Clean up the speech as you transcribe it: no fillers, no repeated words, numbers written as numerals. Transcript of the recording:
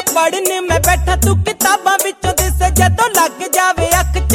पढ़ने मैं बैठा तू किताबां विचों दिस जदों लग जावे अख